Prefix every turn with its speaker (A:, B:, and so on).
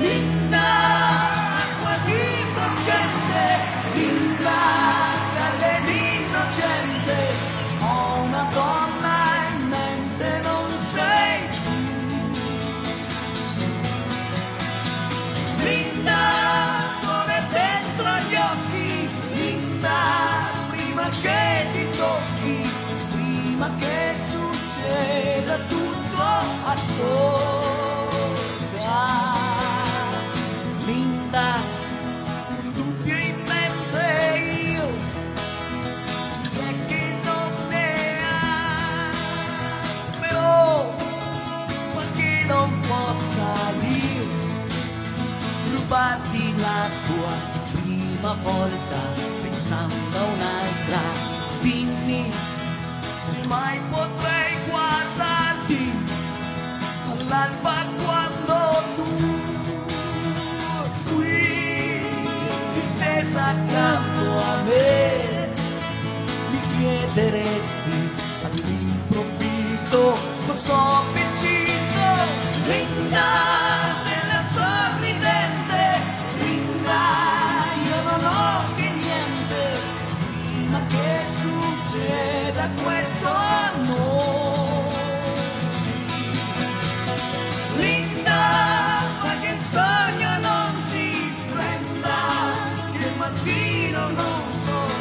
A: Linda, acqua di sorgente, linda, dalle l'innocente, ho una donna in mente, non sei tu. Linda, sole dentro gli occhi, linda, prima che ti tocchi, prima che succeda tutto, ascolta. Linda, dubbio in mente io, c'è chi non ne ha, però qualche non possa io rubarti la tua prima volta pensando a un'altra. Dimmi se mai potrei guardarti all'alba quando tu qui distesa accanto a me mi chiederesti all'improvviso cosa ho deciso. Linda, stella sorridente, linda, io non ho che niente, prima che succeda questo no. Linda, ma che il sogno non ci prenda, che il mattino non so